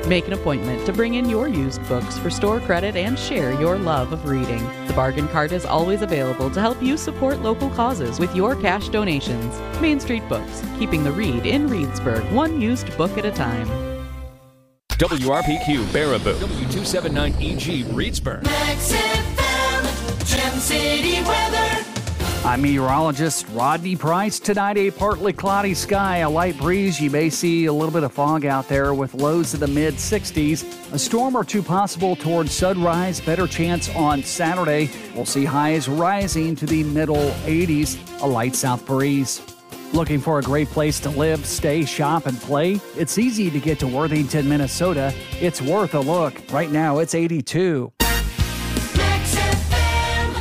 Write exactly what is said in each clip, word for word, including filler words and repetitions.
Make an appointment to bring in your used books for store credit and share your love of reading. The Bargain Cart is always available to help you support local causes with your cash donations. Main Street Books, keeping the read in Reedsburg, one used book at a time. W R P Q Baraboo, W two seventy-nine E G Reedsburg. Max F M, Gem City weather. I'm meteorologist Rodney Price. Tonight, a partly cloudy sky, a light breeze. You may see a little bit of fog out there with lows in the mid sixties. A storm or two possible towards sunrise. Better chance on Saturday. We'll see highs rising to the middle eighties. A light south breeze. Looking for a great place to live, stay, shop, and play? It's easy to get to Worthington, Minnesota. It's worth a look. Right now, it's eighty-two. Max F M.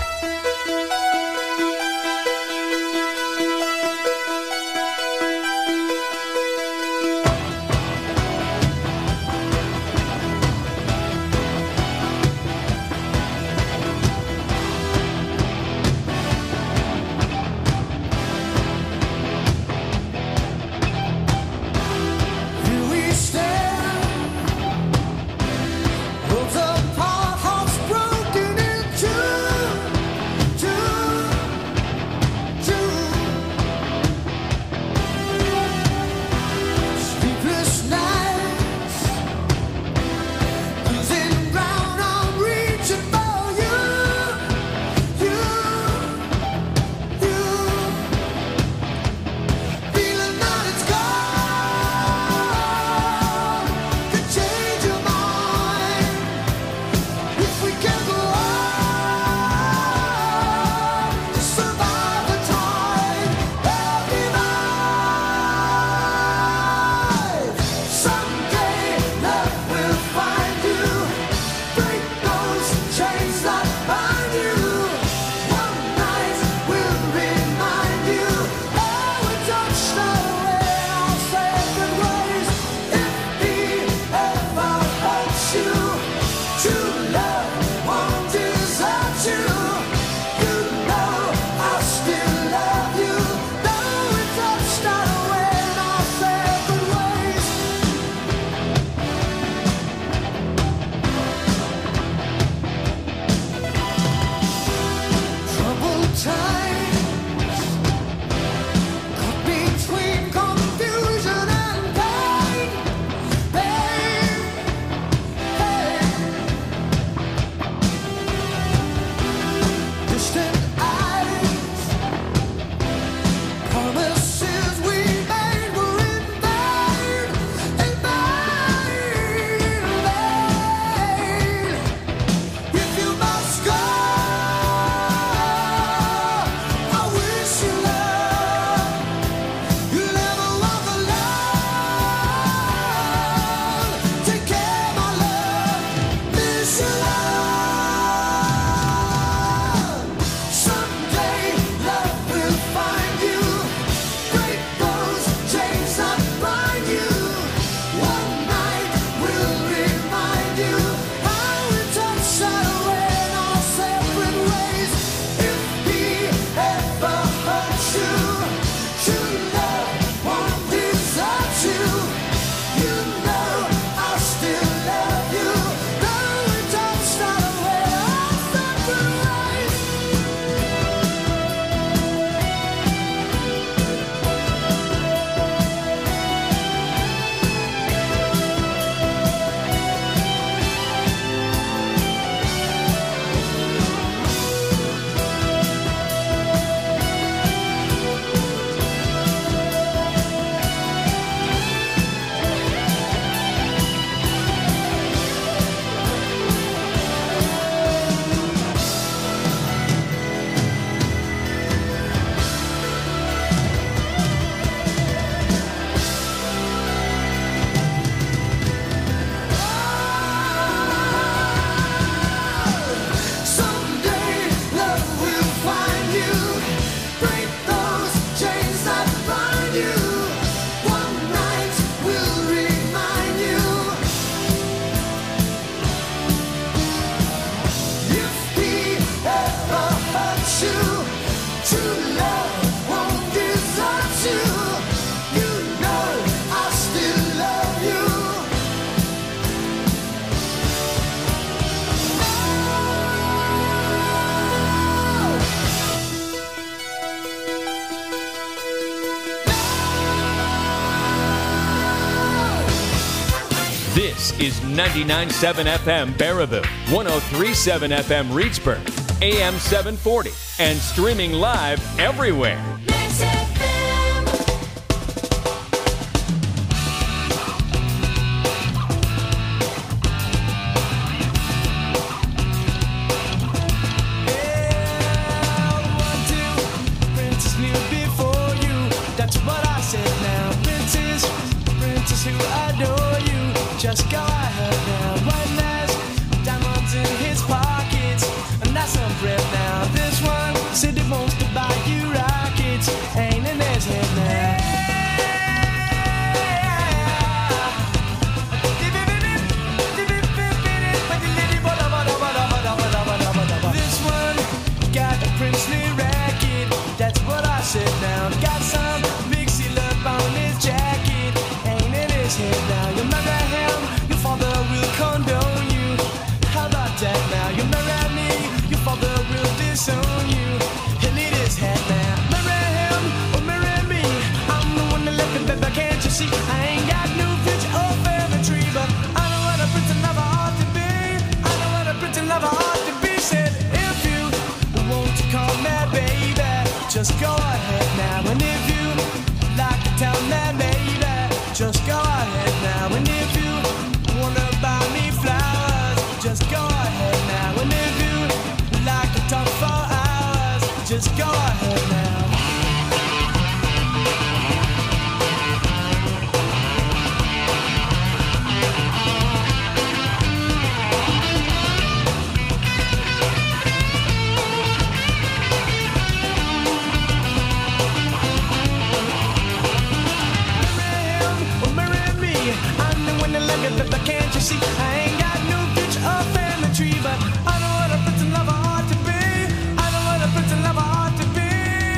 Here we stand, worlds apart. This is ninety-nine point seven F M Baraboo, one oh three point seven F M Reedsburg, A M seven forty, and streaming live everywhere. Mix F M. Yeah, one, two, Princess knew before you. That's what I said now. Princess, Princess who adore you. Just go ahead now. One last diamonds in his pockets, and that's some bread now. This one said he wants to buy you rockets, ain't in his head now. This one got a princely racket, that's what I said now. Got some mixy love on his jacket, ain't in his head now. You marry him, your father will condone you. How about that now? You marry me, your father will disown you. He'll eat his head now. Marry him or marry me, I'm the one that left him, baby, can't you see? I ain't got no future or family tree, but I know what a prince and lover ought to be. I know what a prince and lover ought to be. Said if you want to call me baby, just go ahead now. And if you like to tell me baby, just go ahead now. And if you wanna buy me flowers, just go ahead now. And if you like to talk for hours, just go ahead now. Marry him or marry me, I'm the one that love you, but can't you see? I ain't got no future or family tree, but I know what a prince and lover ought to be. I know what a prince and lover ought to be.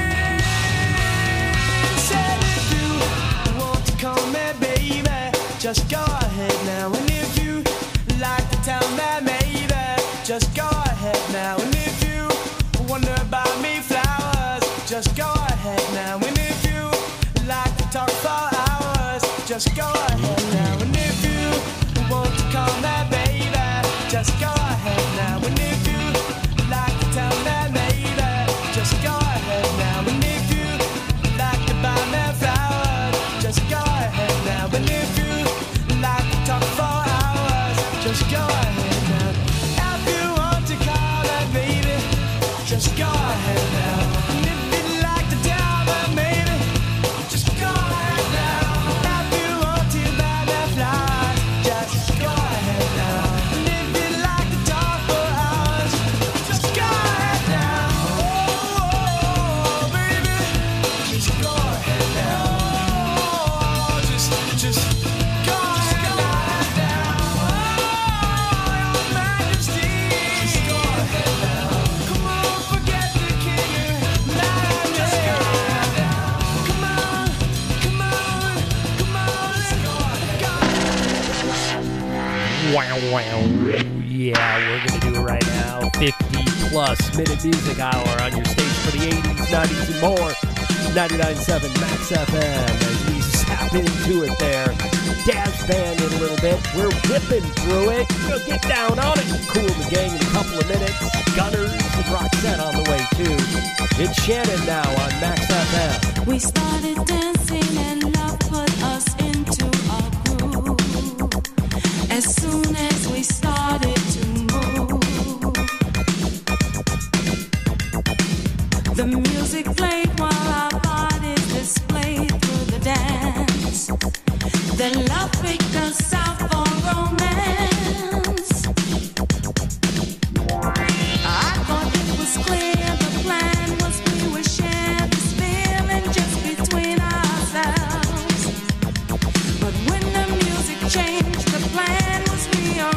Said if you want to call me baby, just go ahead now. And if you like to tell me maybe, just go ahead now. And if you wanna buy me flowers, just go ahead now. And if you like to talk for hours, just go ahead now. And if you want to call me baby, just go ahead now. And if you like to tell me maybe, just go ahead now. And if you like to buy me flowers, just go ahead now. And if you like to talk for hours, just go ahead now. If you want to call me baby, just go ahead now. And if you like to tell me maybe, just go ahead now. If you want to buy me flowers, just go ahead now. And if you like to talk for hours, just go ahead now. Oh, baby, just go ahead now. Oh, just, just go ahead now. Oh, your Majesty, just go ahead now. Come on, forget the king and majesty. Come on, come on, come on, let's go ahead. Wow, wow. Yeah, we're going to do it right now. fifty plus minute music hour on your stage for the eighties, nineties, and more. ninety-nine point seven Max F M as we snap into it there. Dance band in a little bit. We're whipping through it. We'll get down on it. Cool the gang in a couple of minutes. Gunners and Roxette on the way, too. It's Shannon now on Max F M. We started dancing and love put us into a groove. As soon as we started to move, the music played while our bodies displayed through the dance. Then love picked us out for romance. I thought it was clear the plan was we would share this feeling just between ourselves. But when the music changed, the plan was rearranged.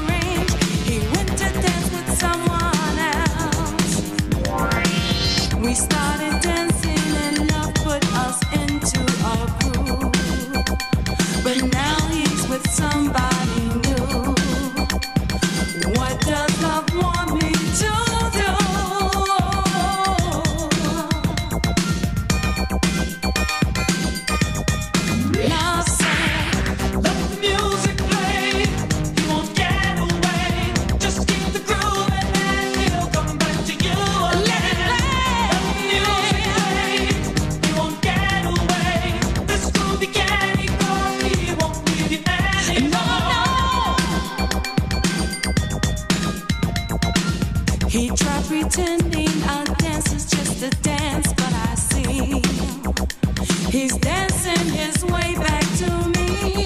pretending our dance is just a dance, but I see he's dancing his way back to me.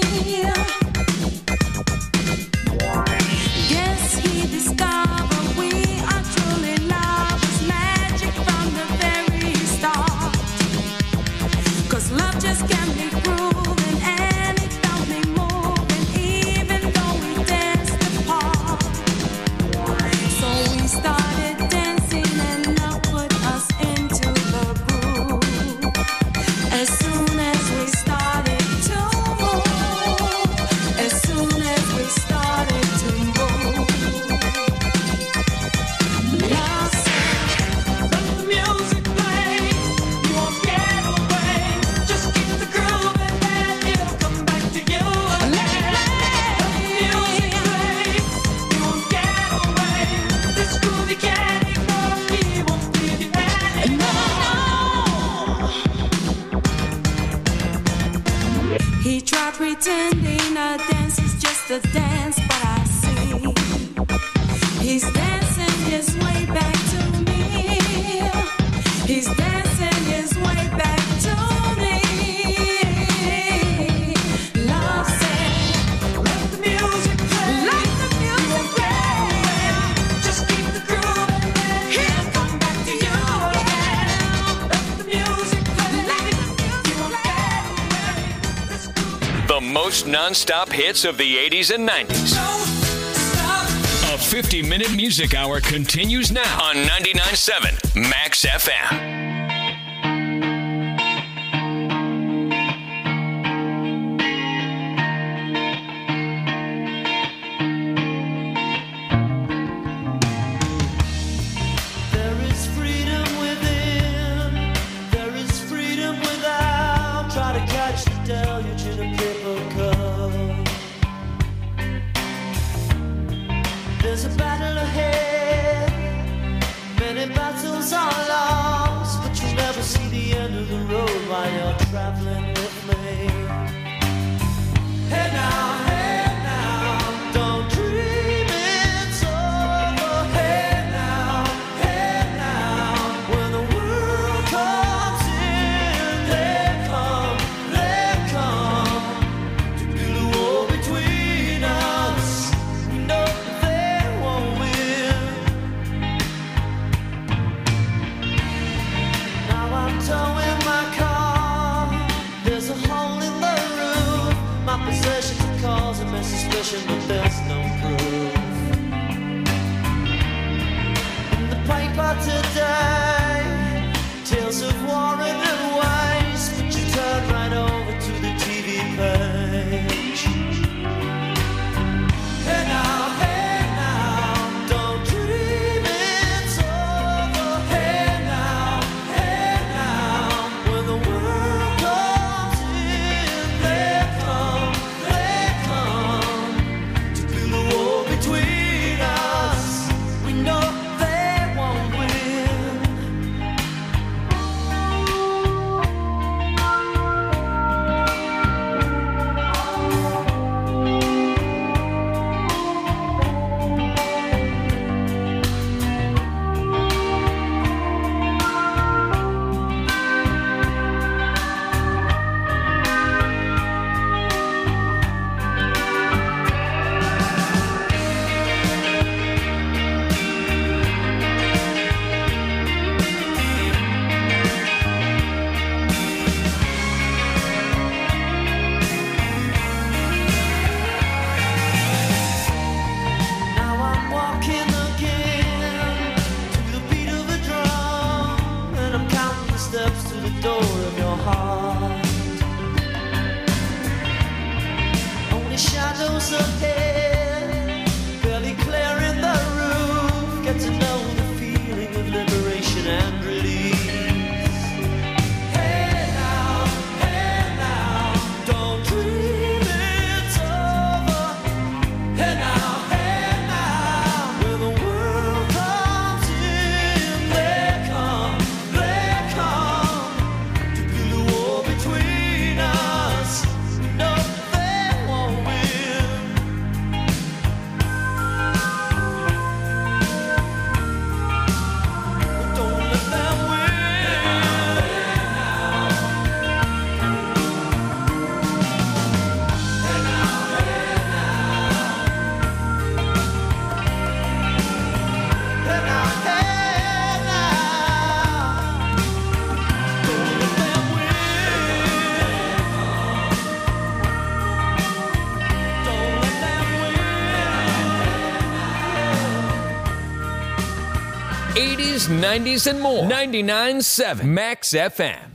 Guess he discovered we are truly lovers, magic from the very start. 'Cause love just can't be proven, and it felt me moving, even though we danced apart. So we started dancing, and love put us into the groove. As soon as we started to move, as soon as we started to move, love said, let the music play. You won't get away. Just keep the groove, and then it'll come back to you again. Let the music play. You won't get away. This groove you can't ignore. We won't leave you anymore. He tried pretending a dance is just a dance, but I see he's dancing his way back to me. He's dancing his way back to me. Love said, let the music play. Let the music play. Just keep the groove, and then he'll come back to you again. Let the music play. Let the music play. The most non-stop hits of the eighties and nineties. A fifty-minute music hour continues now on ninety-nine point seven Max F M. There is freedom within, there is freedom without. Try to catch the deluge in a paper cup. There's a battle ahead, many battles are lost, but you never see the end of the road while you're traveling with me. Hey now, hey now, don't dream it's over. Hey now, hey now, when the world comes in, they come, they come to build a wall between us. We know they won't win. Now I'm towing my car. There's a hole in the roof. My possessions are causing me suspicion, but there's no proof. In the paper today, tales of war and waste, but you turn right over to the T V page. Hey now, hey now, don't dream it's over. Hey now, hey now, when the world comes in, they come, they come to build a wall between us. We know they won't win. eighties, nineties, and more. ninety-nine point seven Max F M.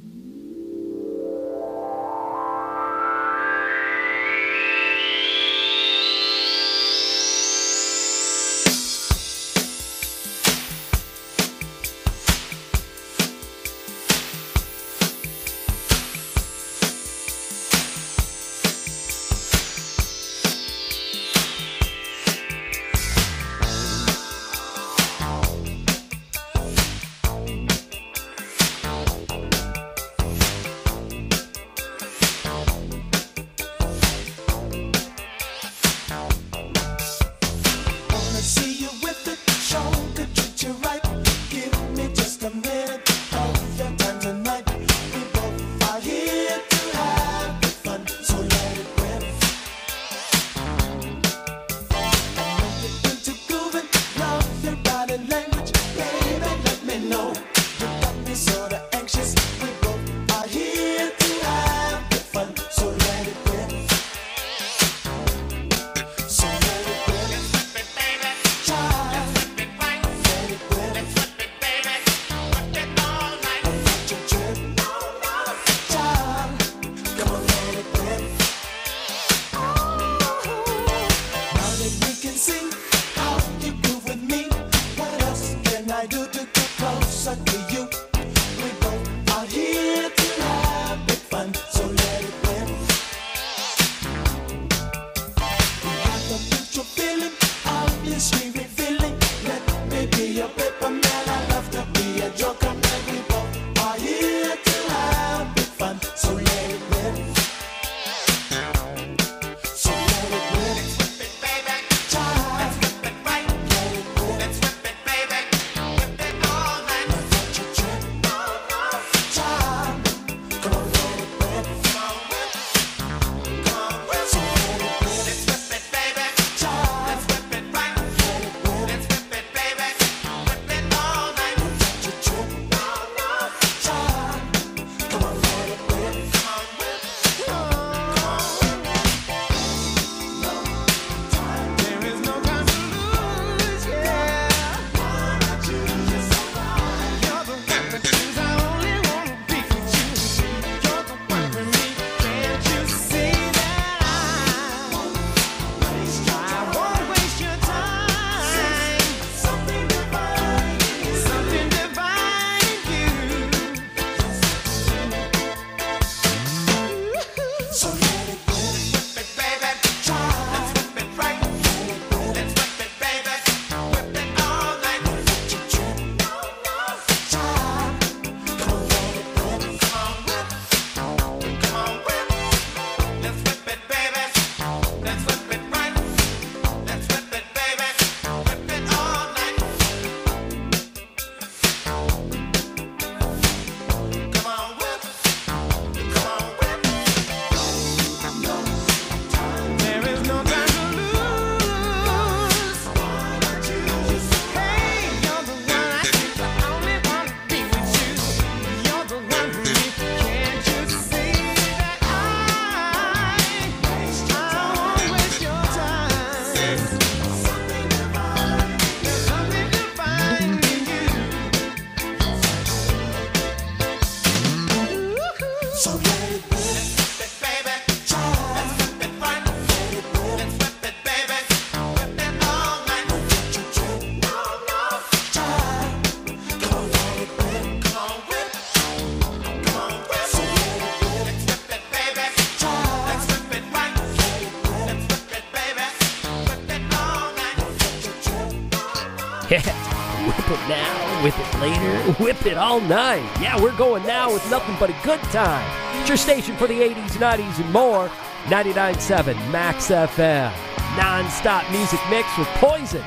Whip it now, whip it later, whip it all night. Yeah, we're going now with nothing but a good time. It's your station for the eighties, nineties, and more. ninety-nine point seven Max F M. Non-stop music mix with Poison.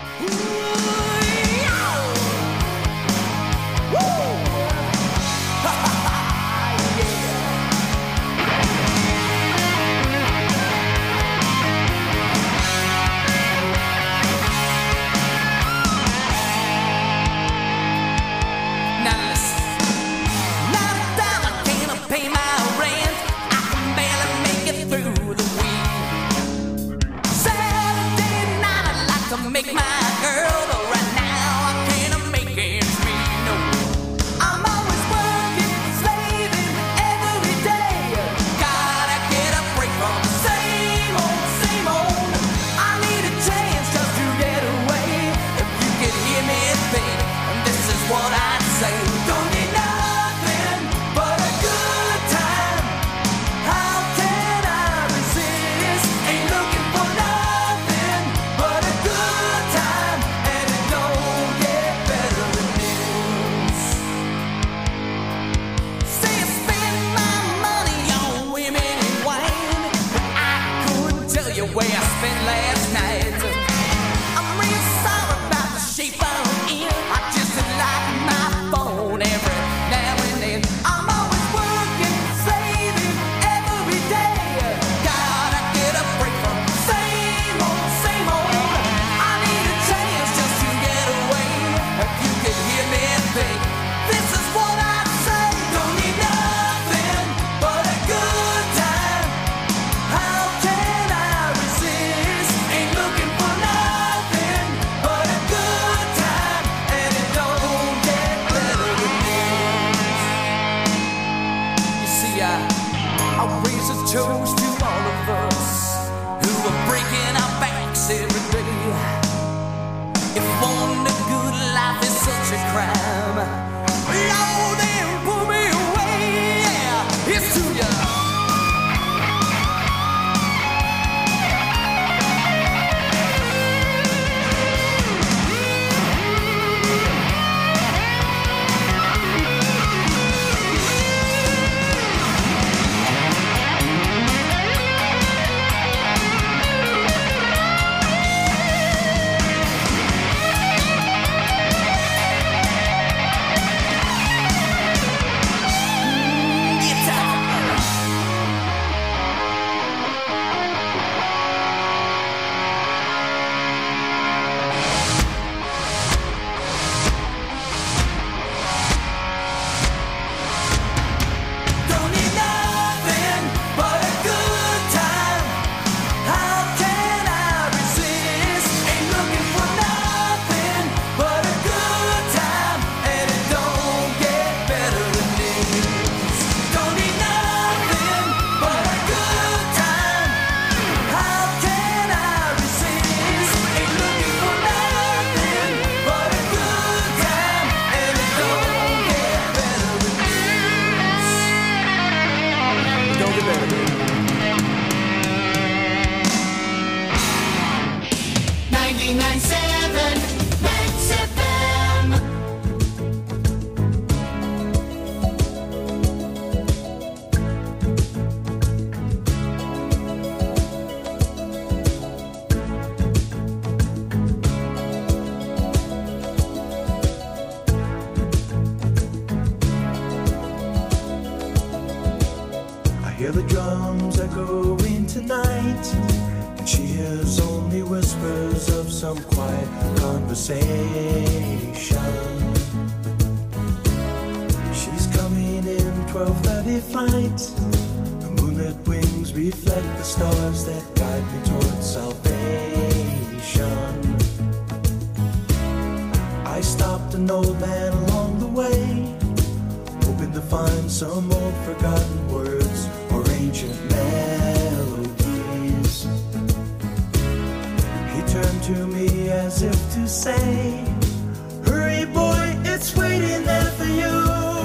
Make my girl, but right now I can't make it. If wanting a good life is such a crime, Lord, then pull me away. Yeah, it's to you. ninety-nine seven Max F M. I hear the drums echoing tonight, and she hears only whispers of some quiet conversation. She's coming in twelve thirty flight. The moonlit wings reflect the stars that guide me towards salvation. I stopped an old man along the way, hoping to find some old forgotten words or ancient melodies. He turned to me as if to say, hurry boy, it's waiting there for you.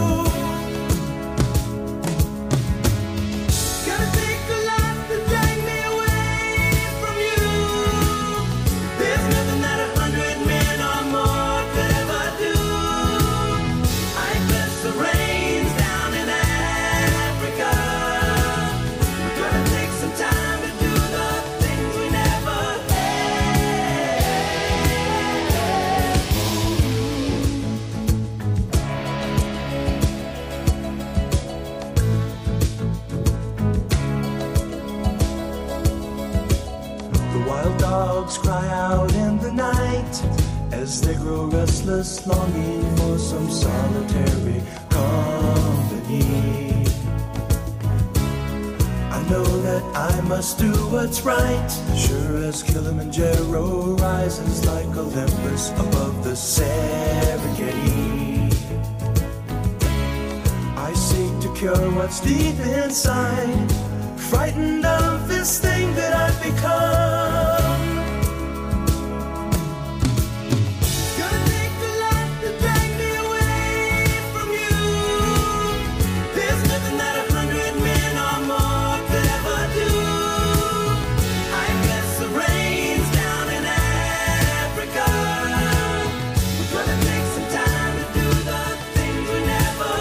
Gonna take a lot to drag me away from you. There's nothing that a hundred men or more could ever do. I bless the rains down in Africa. We're gonna take some time to do the things we never The wild dogs cry out in the night as they grow restless, longing for some solitary company. I know that I must do what's right, sure as Kilimanjaro rises like Olympus above the Serengeti. I seek to cure what's deep inside, frightened of this thing that I've become. Gonna take a lot to drag me away from you. There's nothing that a hundred men or more could ever do. I bless the rains down in Africa. We're gonna take some time to do the things we never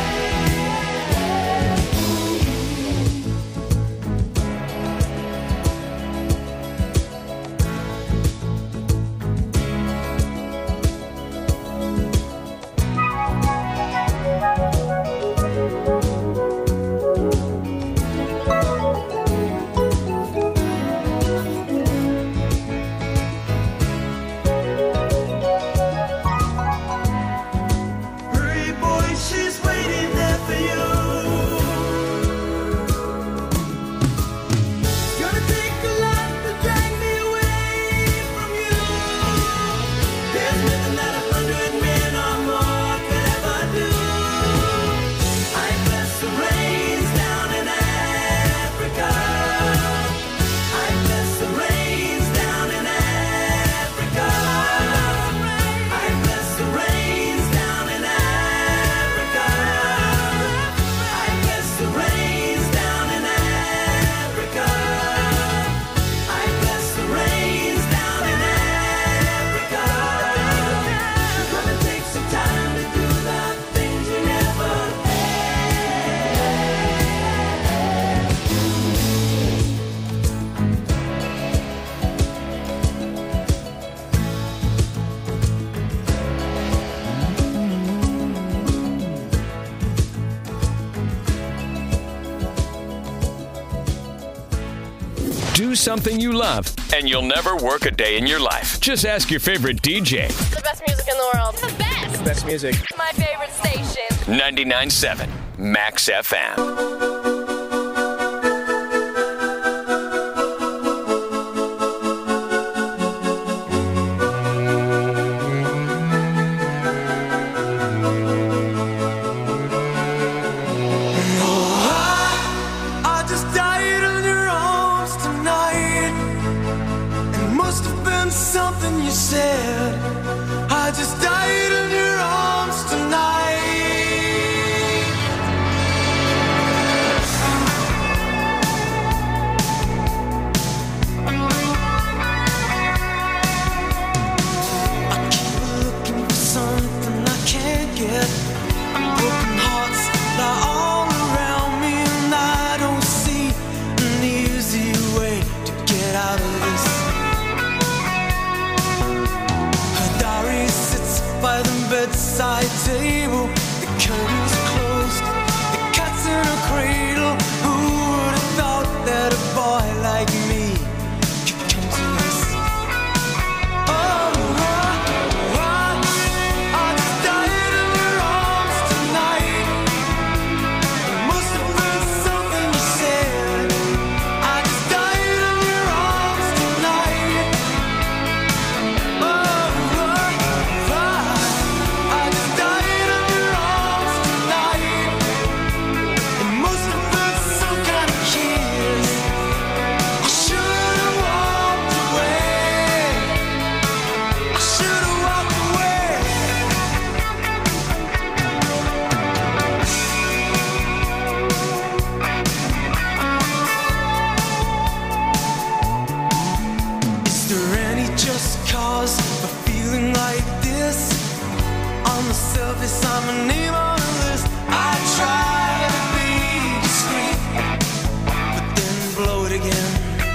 had. something you love, and you'll never work a day in your life. Just ask your favorite D J. The best music in the world. The best. Best music. My favorite station. ninety-nine point seven Max F M. Bedside table, the curtains closed, the cat's in a cradle. Who would have thought that a boy like me could come to this? Oh, I, I, I just died in your arms tonight. It must have been something you said. I just died in your arms tonight. Oh, I, I I'm a name on a list. I try to be discreet, but then blow it again.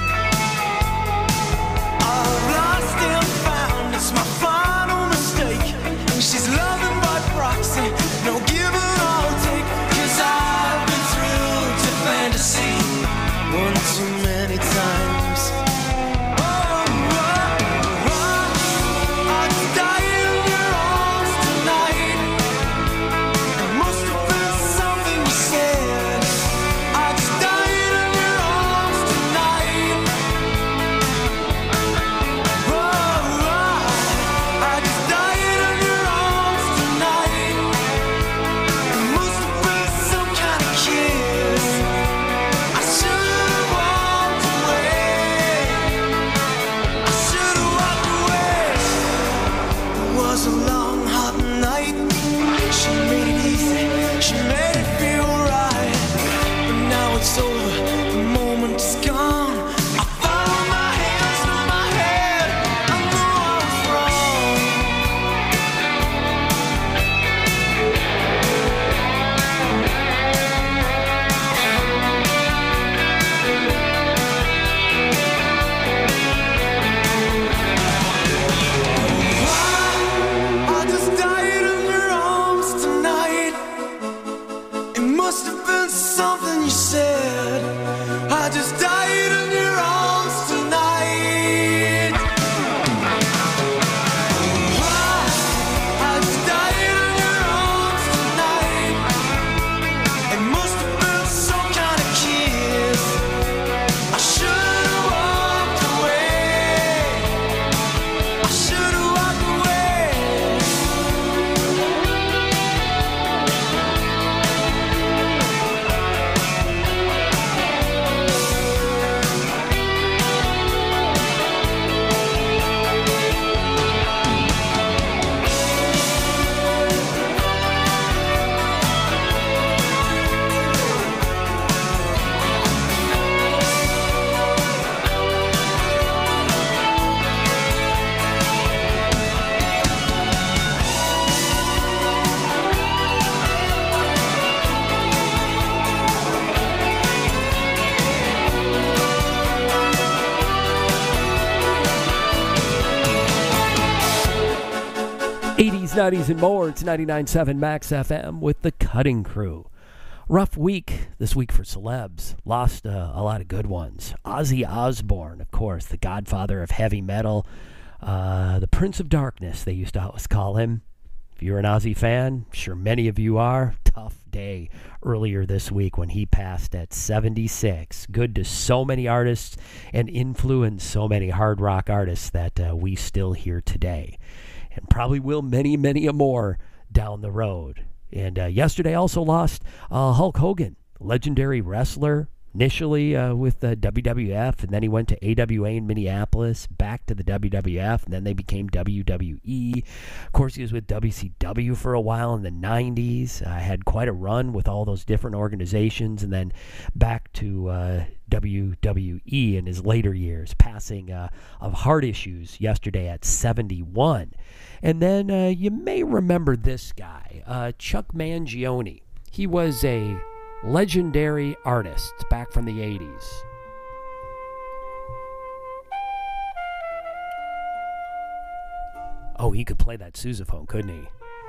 I've lost and found, it's my final mistake. And she's loving by proxy, no give and I'll take. Cause I've been thrilled to fantasy one too many times. eighties, nineties, and more. It's ninety-nine point seven Max F M with The Cutting Crew. Rough week this week for celebs. Lost uh, a lot of good ones. Ozzy Osbourne, of course, the godfather of heavy metal. Uh, the Prince of Darkness, they used to always call him. If you're an Ozzy fan, I'm sure many of you are. Tough day earlier this week when he passed at seventy-six. Good to so many artists and influenced so many hard rock artists that uh, we still hear today. And probably will many, many more down the road. And uh, yesterday also lost uh, Hulk Hogan, legendary wrestler, initially uh, with the W W F, and then he went to A W A in Minneapolis, back to the W W F, and then they became W W E. Of course, he was with W C W for a while in the nineties. Uh, had quite a run with all those different organizations, and then back to uh, W W E in his later years, passing uh, of heart issues yesterday at seventy-one. And then uh, you may remember this guy, uh, Chuck Mangione. He was a legendary artist back from the eighties. Oh, he could play that sousaphone, couldn't he?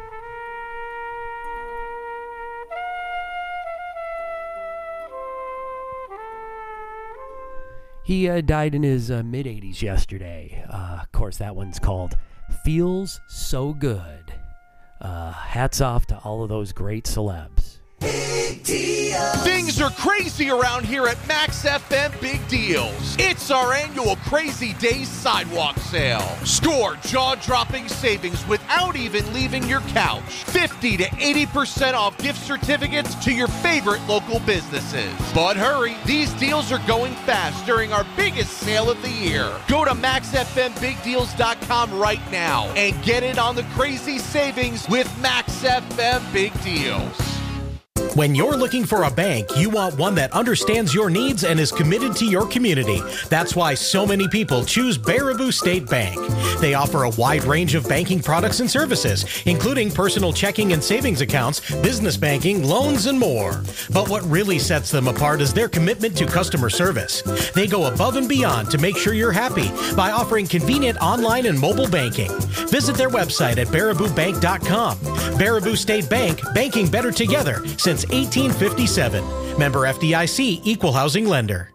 He uh, died in his uh, mid-eighties yesterday. Uh, of course, that one's called Feels So Good. Uh, hats off to all of those great celebs. Big deals. Things are crazy around here at Max F M Big Deals. It's our annual Crazy Days Sidewalk Sale. Score jaw-dropping savings without even leaving your couch. fifty to eighty percent off gift certificates to your favorite local businesses. But hurry, these deals are going fast during our biggest sale of the year. Go to max f m big deals dot com right now and get it on the crazy savings with Max F M Big Deals. When you're looking for a bank, you want one that understands your needs and is committed to your community. That's why so many people choose Baraboo State Bank. They offer a wide range of banking products and services, including personal checking and savings accounts, business banking, loans, and more. But what really sets them apart is their commitment to customer service. They go above and beyond to make sure you're happy by offering convenient online and mobile banking. Visit their website at baraboo bank dot com. Baraboo State Bank, banking better together since eighteen fifty-seven. Member F D I C, Equal Housing Lender.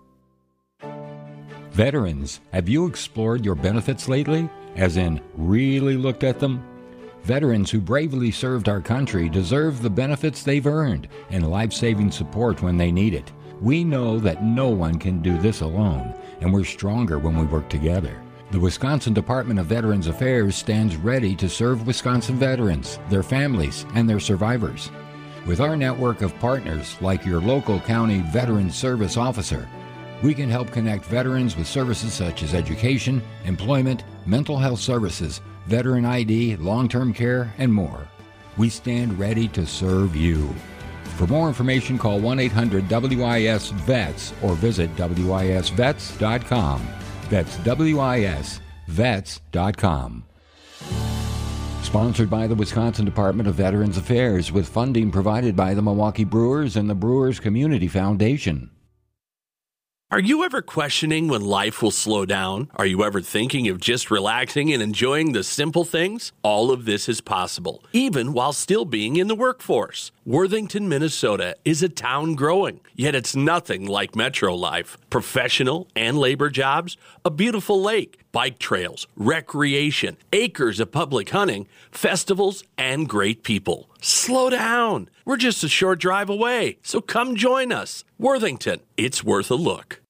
Veterans, have you explored your benefits lately? As in, really looked at them? Veterans who bravely served our country deserve the benefits they've earned and life-saving support when they need it. We know that no one can do this alone, and we're stronger when we work together. The Wisconsin Department of Veterans Affairs stands ready to serve Wisconsin veterans, their families, and their survivors. With our network of partners, like your local county Veterans Service Officer, we can help connect veterans with services such as education, employment, mental health services, veteran I D, long-term care, and more. We stand ready to serve you. For more information, call one eight hundred W I S vets or visit W I S vets dot com. That's W I S vets dot com. Sponsored by the Wisconsin Department of Veterans Affairs with funding provided by the Milwaukee Brewers and the Brewers Community Foundation. Are you ever questioning when life will slow down? Are you ever thinking of just relaxing and enjoying the simple things? All of this is possible, even while still being in the workforce. Worthington, Minnesota is a town growing, yet it's nothing like metro life. Professional and labor jobs, a beautiful lake, bike trails, recreation, acres of public hunting, festivals, and great people. Slow down. We're just a short drive away, so come join us. Worthington, it's worth a look.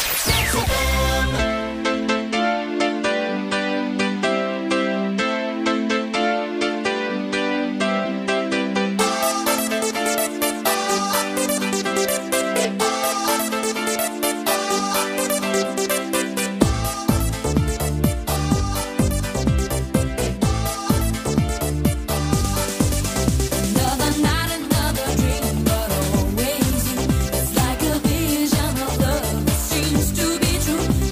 Another night, another dream, but always you. It's like a vision of love that seems to be true.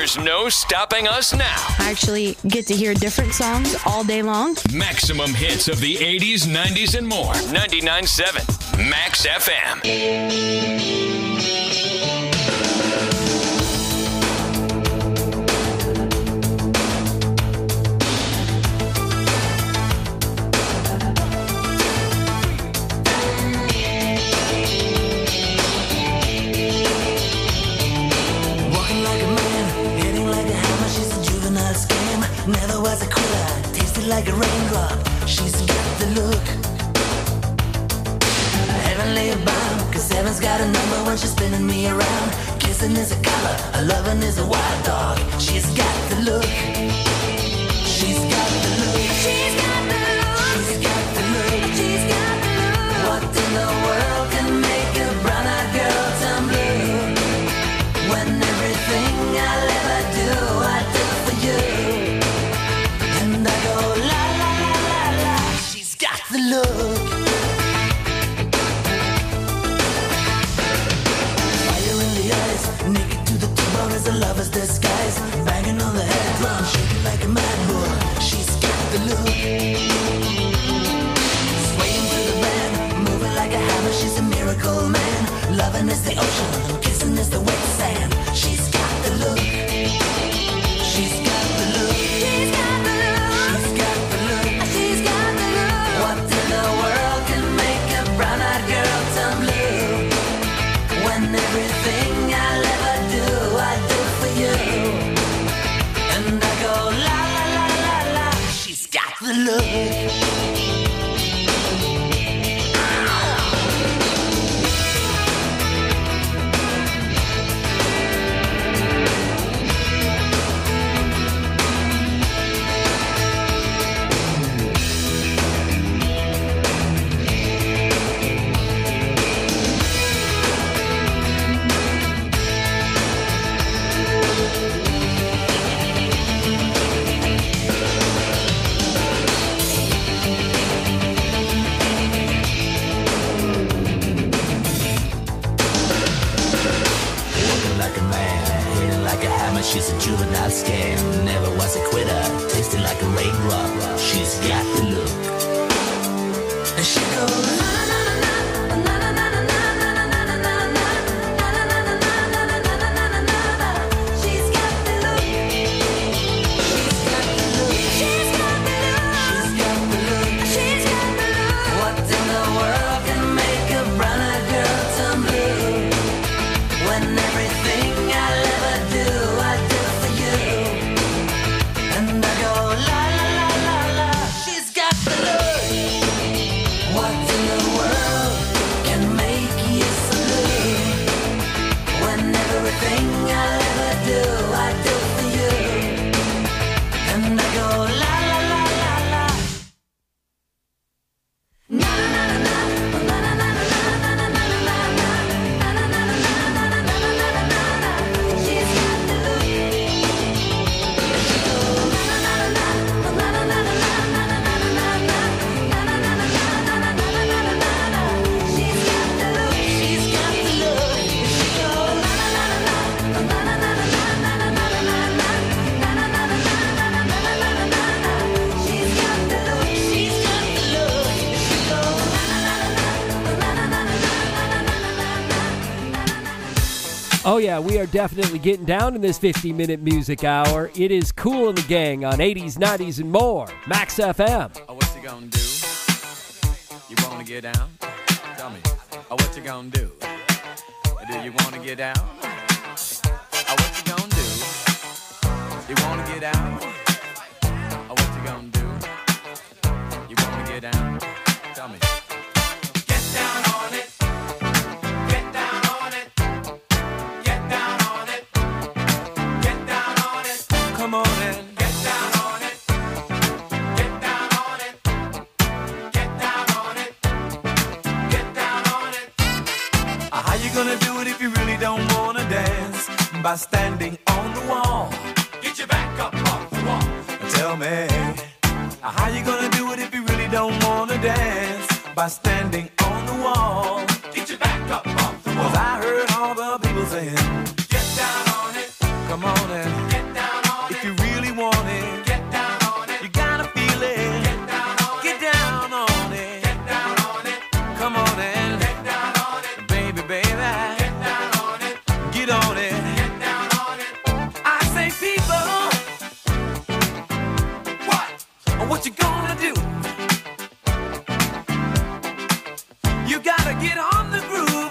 There's no stopping us now. I actually get to hear different songs all day long. Maximum hits of the eighties, nineties, and more. ninety-nine point seven Max F M. Never was a quitter, tasted like a raindrop. She's got the look. Heavenly bound, cause heaven's got a number when she's spinning me around. Kissing is a color, a loving is a wild dog. She's got the look. She's got the look. She's got the look. She's got the look. She's got the look. What in the world can make a brown-eyed girl turn blue? When everything I'll ever do, I do for you. The look. Fire in the eyes, naked to the T-bone as a lover's disguise. Banging on the head drum, shaking like a mad bull. She's got the look. Swaying to the band, moving like a hammer. She's a miracle man. Loving is the ocean, kissing is the wet sand. She's got the look. She's got the look. She's got the look. She's got the look. She's got the look. What in the world can make a brown-eyed girl turn blue? When everything I'll ever do, I do for you. And I go la la la la la. She's got the look. She's a juvenile scam, never was a quitter, tasting like a raindrop. She's got the look. And she goes na na na na na na na na na na na na na. She's got the look. She's got the look. She's got the look. She's got the look. She's got the look. What in the world can make a brown-eyed girl turn blue? When everything I'll ever do, I do for you. And I go la la la la la. She's got the look. What in the world can make you so blue? When everything I'll ever do, I do for you. And I go la la la la la. Na na na na na na na na na na na Oh yeah, we are definitely getting down in this fifty-minute music hour. It is Cool and the Gang on eighties, nineties, and more. Max F M. Oh, what you gonna do? You wanna get down? Tell me. Oh, what you gonna do? Do you wanna get down? Oh, what you gonna do? You wanna get down? Oh, what you gonna do? You wanna get down? Tell me. Get down on it. Get down on it. Get down on it. Get down on it. Come on in. Get down on it. Get down on it. Get down on it. Get down on it. Uh, How you gonna do it if you really don't wanna dance? By standing on the wall. Get your back up off the wall. Tell me, uh, how you gonna do it if you really don't wanna dance? By standing on the wall. Get your back up off the wall. 'Cause I heard all the people saying, get down on it. Come on and get gotta get on the groove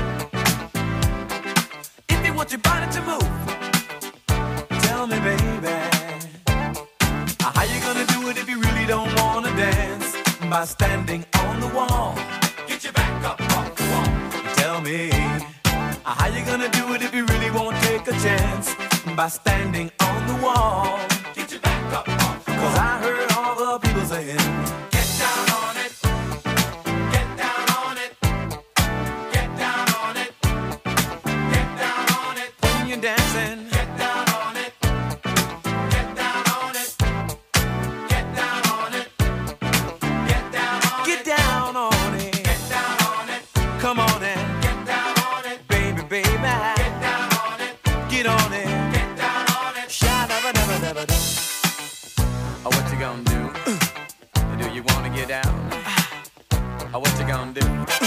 if you want your body to move. Tell me, baby, how you gonna do it if you really don't wanna dance? By standing on the wall. Get your back up off the wall. Tell me, how you gonna do it if you really won't take a chance? By standing on the wall. Get your back up off the wall. Cause I heard all the people saying, get down on it. Get down on it. Get down on it. Get down on it. When you're dancing. Get down on it. Get down on it. Get down on it. Get down on it. Get down on it. Get down on it. Come on and get down on it. Baby, baby. Get down on it. Get on it. Get down on it. Sha-da-ba-da-ba-da-ba-da. Oh, what you gonna do? Do you wanna get down? Oh, what you gonna do?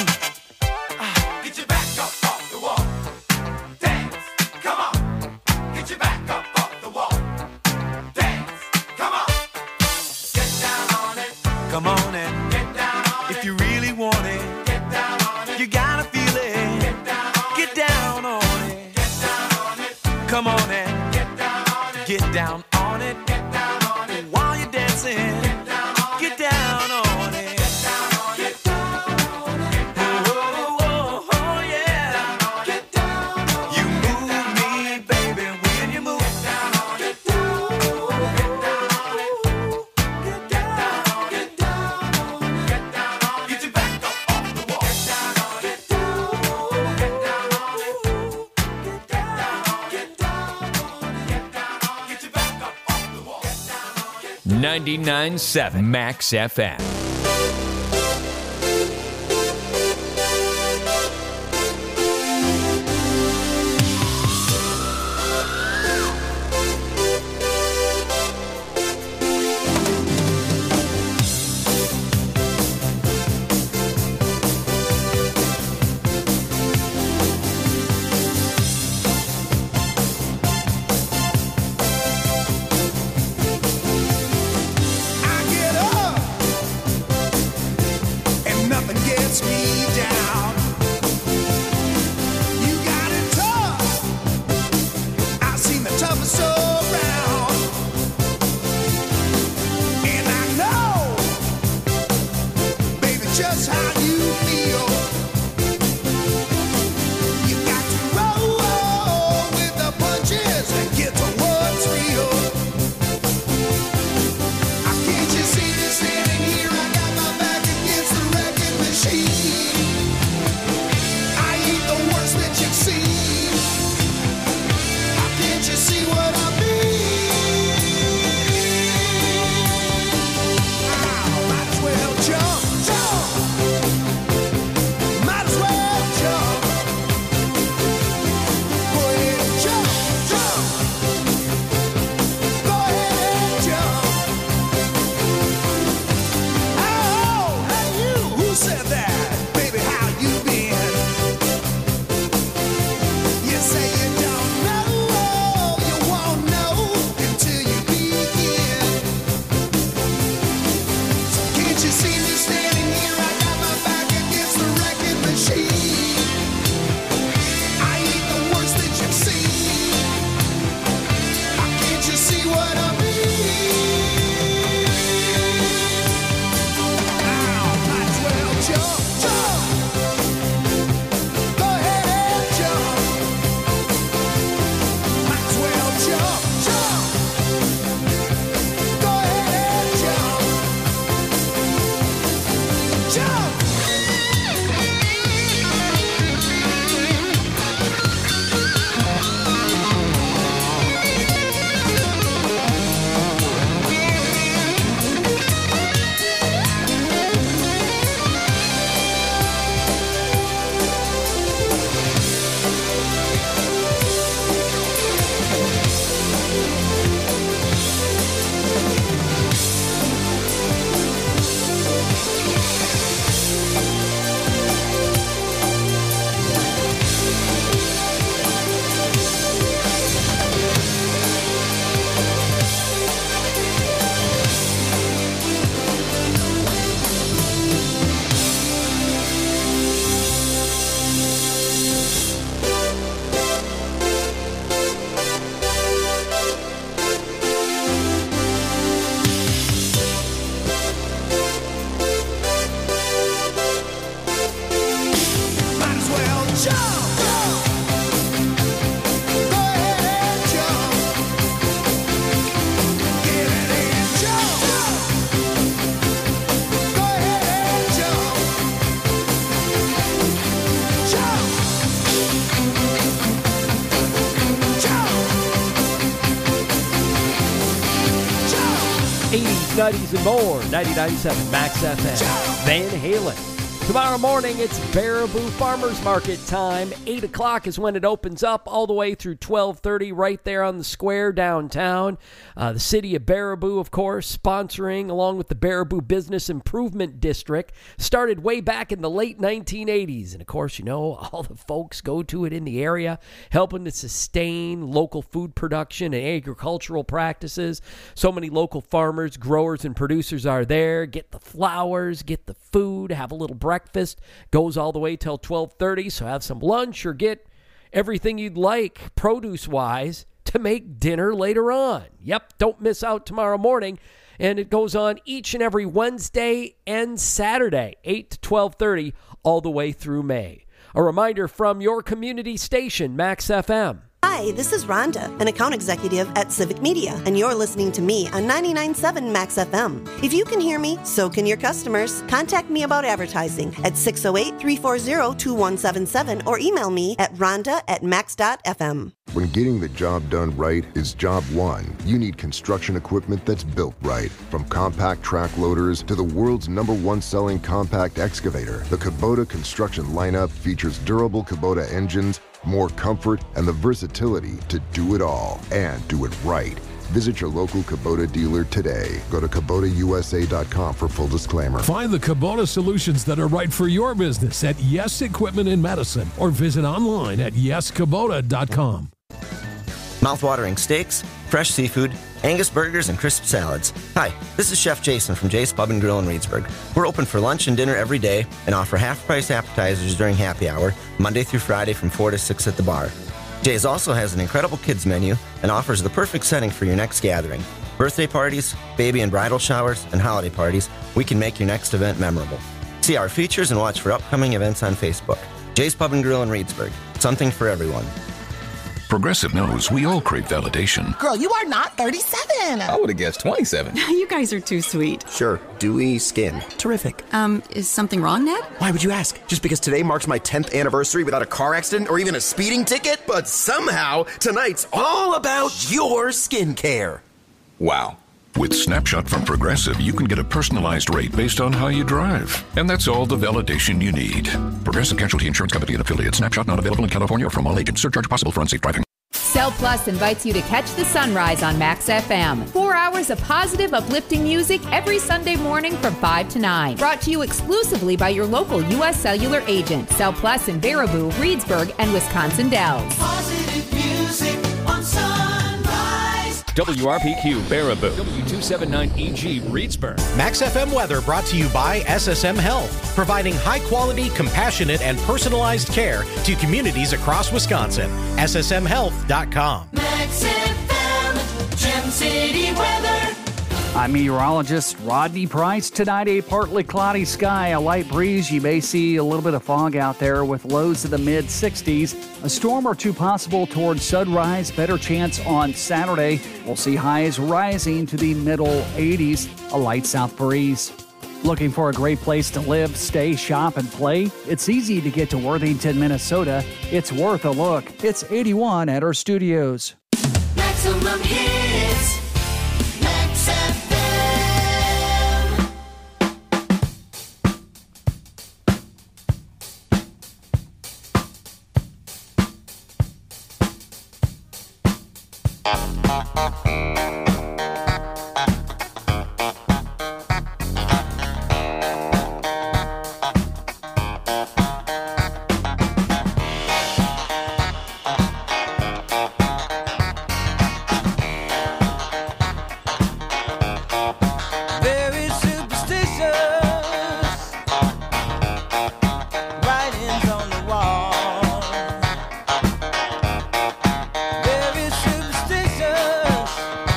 Get your back up off the wall. Dance, come on. Get your back up off the wall. Dance, come on. Get down on it. Come on and get down on it. If you really want it, get down on it. You gotta feel it. Get down on it. Get down on it. Get down on it. Come on and get down on it. Get down on it. Get down on it. While you're dancing, get down on it. Get down on it. Get down on it. Get down on it. Oh, oh, oh, oh, yeah. Get down on it. You move me, baby, when you move. Get down on it. Get down on it. Get down on it. Get down on it. Get down on it. Get down on it. Get your back up off the wall. Get down on it. Get down on it. Get down on it. Get down on it. Get down on it. Get down on it. Get your back up off the wall. Get down on it. ninety-nine point seven Max F M. I get up eighties, nineties, and more. ninety-nine point seven Max F M. Van Halen. Tomorrow morning, it's Baraboo Farmers Market time. eight o'clock is when it opens up, all the way through twelve thirty, right there on the square downtown. Uh, the city of Baraboo, of course, sponsoring, along with the Baraboo Business Improvement District, started way back in the late nineteen eighties. And, of course, you know, all the folks go to it in the area, helping to sustain local food production and agricultural practices. So many local farmers, growers, and producers are there. Get the flowers, get the food, have a little breakfast. Breakfast goes all the way till twelve thirty, so have some lunch or get everything you'd like produce-wise to make dinner later on. Yep, don't miss out tomorrow morning. And it goes on each and every Wednesday and Saturday, eight to twelve thirty, all the way through May. A reminder from your community station, Max F M. Hi, this is Rhonda, an account executive at Civic Media, and you're listening to me on ninety-nine point seven Max F M. If you can hear me, so can your customers. Contact me about advertising at six oh eight, three four zero, two one seven seven or email me at rhonda at max dot f m. When getting the job done right is job one, you need construction equipment that's built right. From compact track loaders to the world's number one selling compact excavator, the Kubota construction lineup features durable Kubota engines, more comfort, and the versatility to do it all and do it right. Visit your local Kubota dealer today. Go to Kubota U S A dot com for full disclaimer. Find the Kubota solutions that are right for your business at Yes Equipment in Madison or visit online at yes kubota dot com. Mouth-watering steaks, fresh seafood, Angus burgers, and crisp salads. Hi, this is Chef Jason from Jay's Pub and Grill in Reedsburg. We're open for lunch and dinner every day and offer half-price appetizers during happy hour, Monday through Friday from four to six at the bar. Jay's also has an incredible kids menu and offers the perfect setting for your next gathering. Birthday parties, baby and bridal showers, and holiday parties, we can make your next event memorable. See our features and watch for upcoming events on Facebook. Jay's Pub and Grill in Reedsburg. Something for everyone. Progressive knows we all crave validation. Girl, you are not thirty-seven. I would have guessed twenty-seven. You guys are too sweet. Sure. Dewy skin. Terrific. Um, is something wrong, Ned? Why would you ask? Just because today marks my tenth anniversary without a car accident or even a speeding ticket? But somehow, tonight's all about your skincare. Wow. With Snapshot from Progressive, you can get a personalized rate based on how you drive. And that's all the validation you need. Progressive Casualty Insurance Company and affiliate. Snapshot not available in California or from all agents. Surcharge possible for unsafe driving. Cell Plus invites you to catch the sunrise on Max F M. Four hours of positive, uplifting music every Sunday morning from five to nine. Brought to you exclusively by your local U S Cellular agent. Cell Plus in Baraboo, Reedsburg, and Wisconsin Dells. Positive music on Sunrise. W R P Q Baraboo. W two seventy-nine E G Reedsburg. Max F M weather brought to you by S S M Health, providing high-quality, compassionate, and personalized care to communities across Wisconsin. S S M health dot com. Max F M, Gem City weather. I'm meteorologist Rodney Price. Tonight, a partly cloudy sky, a light breeze. You may see a little bit of fog out there with lows in the mid sixties. A storm or two possible towards sunrise. Better chance on Saturday. We'll see highs rising to the middle eighties. A light south breeze. Looking for a great place to live, stay, shop, and play? It's easy to get to Worthington, Minnesota. It's worth a look. It's eighty-one at our studios. Maximum hits. Max F M. Very superstitious. Writings on the wall. Very superstitious.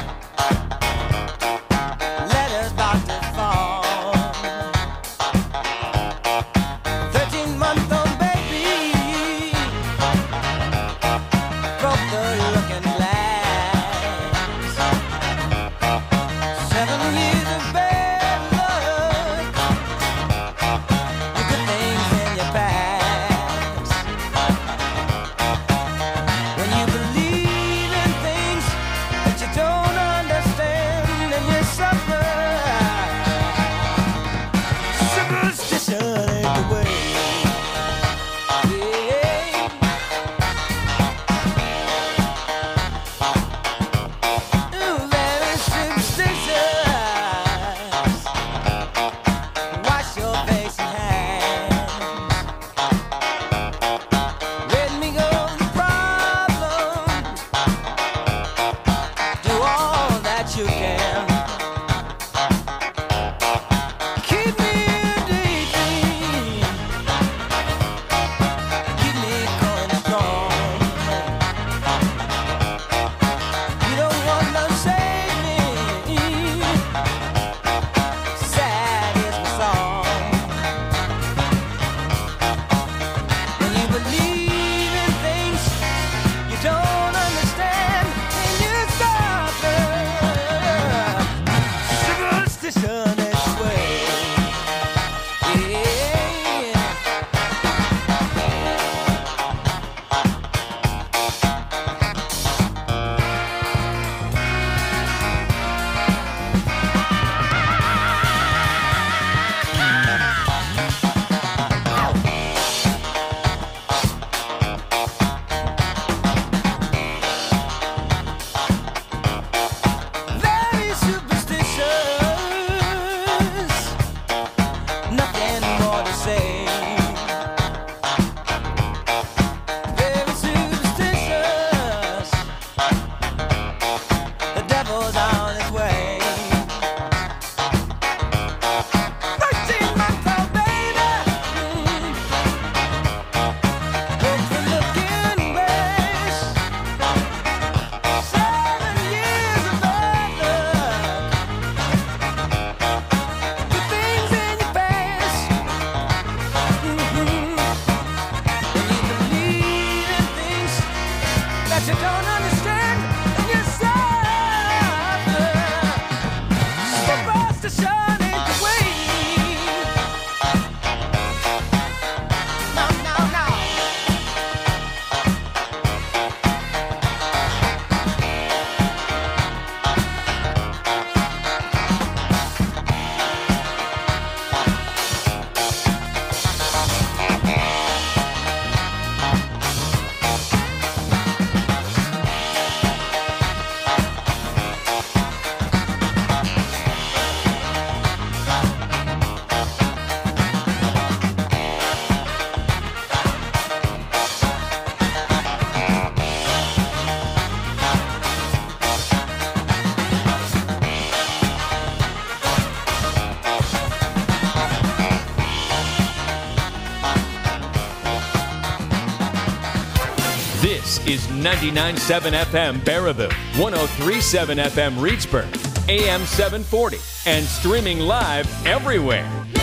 This is ninety-nine point seven F M Baraboo, one oh three point seven F M Reedsburg, A M seven forty, and streaming live everywhere.